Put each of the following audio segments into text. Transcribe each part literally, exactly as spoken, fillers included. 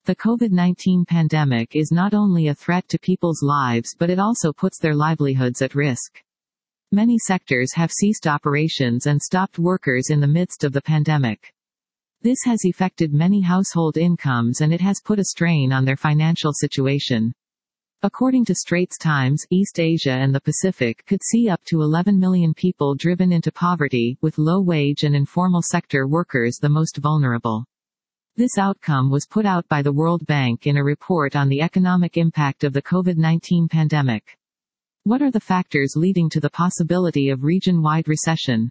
The COVID nineteen pandemic is not only a threat to people's lives but it also puts their livelihoods at risk. Many sectors have ceased operations and stopped workers in the midst of the pandemic. This has affected many household incomes and it has put a strain on their financial situation. According to Straits Times, East Asia and the Pacific could see up to eleven million people driven into poverty, with low-wage and informal sector workers the most vulnerable. This outcome was put out by the World Bank in a report on the economic impact of the COVID nineteen pandemic. What are the factors leading to the possibility of region-wide recession?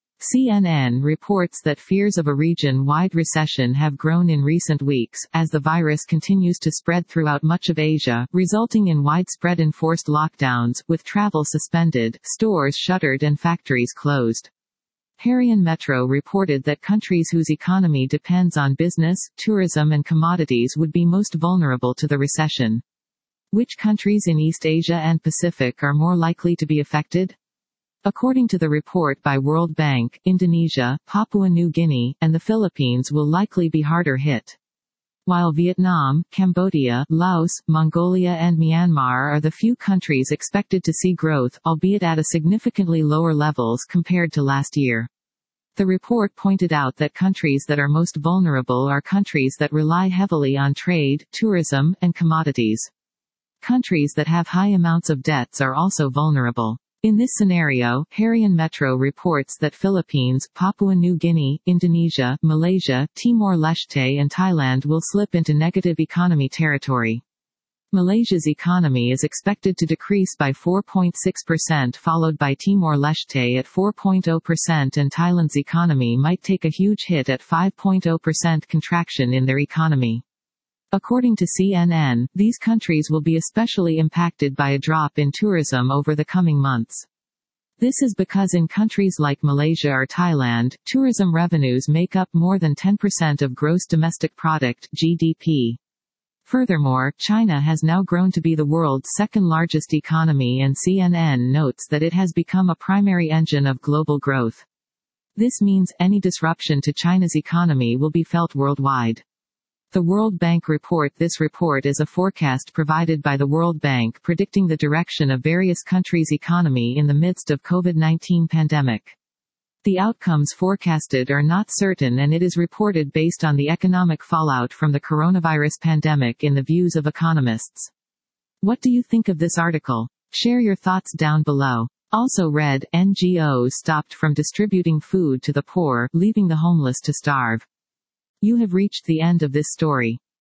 C N N reports that fears of a region-wide recession have grown in recent weeks, as the virus continues to spread throughout much of Asia, resulting in widespread enforced lockdowns, with travel suspended, stores shuttered and factories closed. Harian Metro reported that countries whose economy depends on business, tourism and commodities would be most vulnerable to the recession. Which countries in East Asia and Pacific are more likely to be affected? According to the report by World Bank, Indonesia, Papua New Guinea, and the Philippines will likely be harder hit. While Vietnam, Cambodia, Laos, Mongolia and Myanmar are the few countries expected to see growth, albeit at a significantly lower levels compared to last year. The report pointed out that countries that are most vulnerable are countries that rely heavily on trade, tourism, and commodities. Countries that have high amounts of debts are also vulnerable. In this scenario, Harian Metro reports that Philippines, Papua New Guinea, Indonesia, Malaysia, Timor-Leste and Thailand will slip into negative economy territory. Malaysia's economy is expected to decrease by four point six percent, followed by Timor-Leste at four point zero percent, and Thailand's economy might take a huge hit at five point zero percent contraction in their economy. According to C N N, these countries will be especially impacted by a drop in tourism over the coming months. This is because in countries like Malaysia or Thailand, tourism revenues make up more than ten percent of gross domestic product (G D P). Furthermore, China has now grown to be the world's second largest economy, and C N N notes that it has become a primary engine of global growth. This means any disruption to China's economy will be felt worldwide. The World Bank report This report is a forecast provided by the World Bank predicting the direction of various countries' economy in the midst of COVID nineteen pandemic. The outcomes forecasted are not certain and it is reported based on the economic fallout from the coronavirus pandemic in the views of economists. What do you think of this article? Share your thoughts down below. Also read, N G Os stopped from distributing food to the poor, leaving the homeless to starve. You have reached the end of this story.